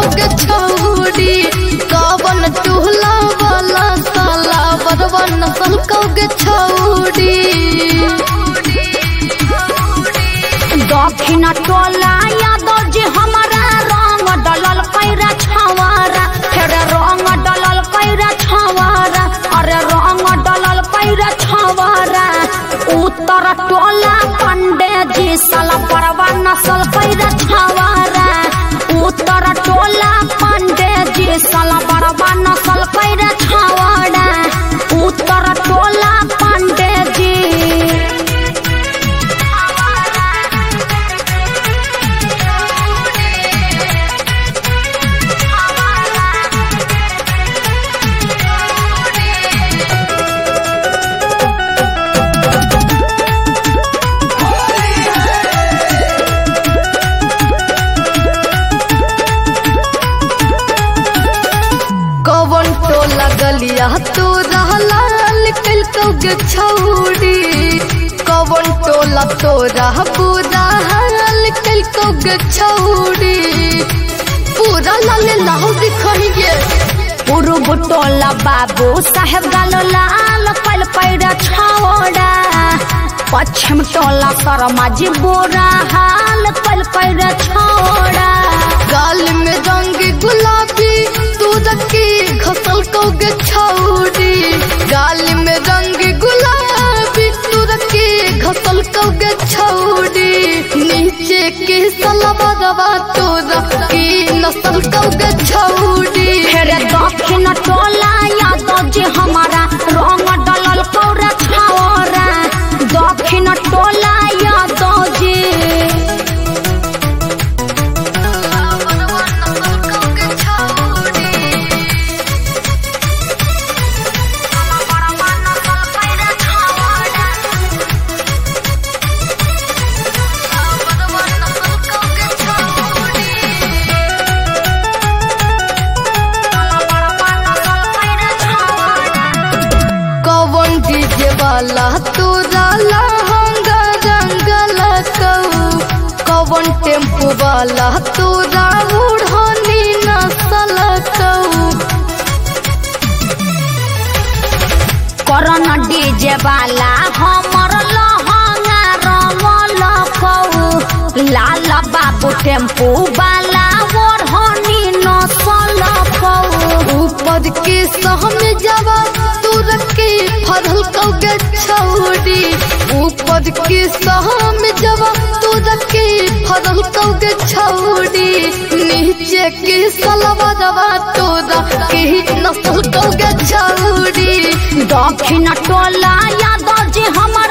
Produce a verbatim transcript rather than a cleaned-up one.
कौगे छौड़ी कवन टोला वाला साला बरवा नसल कौगे छौड़ी दक्षिण टोला यादव जी हमारा रंग डलल पैरा छवारा फिर रंग डलल पैरा छवारा अरे रंग डलल पैरा छवारा उत्तर टोला पंडे जी साला बरवा नसल पैरा छवारा उत्तर टोला पंडे जी साला बरवा नसल पैरा छवारा उत्तर टोला पंडे जी गलिया तो लाल कल कौगे छौड़ी कवन टोला तोरा पूरा हाल कल कौगे छौड़ी पूरा लाल लाल दिखाइए पूर्व टोला बाबू साहेब गालो लाल पल पैरा छौड़ा पश्चिम टोला शर्मा जी बोरा हाल पल पैरा छौड़ा गाल में रंग गुलाबी तू रखी घसल कौगे छौड़ी गाल में रंग गुलाबी तू रखी घसल कौगे छौड़ी नीचे के सलवारवा तो रखी नसल कौगे छौड़ी फिर दक्षिण टोला यादव जी हमारा रंग डलल पौरा छौरा दक्षिण टोला यादव जी वाला तोरा लहंगा रंगल कऊ कवन टेम्पू वाला तोरा उड़ानी नसल कऊ करन डीजे वाला हमर लहंगा रंगल कऊ लाल बाबू टेम्पू वाला ओढ़नी नसल कऊ ऊपर के सहम जावा तोर के फरल कौगे छौड़ी ऊपर के सहम जावा तोर के फरल कौगे छौड़ी नीचे के सलवारवा तोरा के नसल कौगे छौड़ी दक्षिण टोला यादव जी हमारा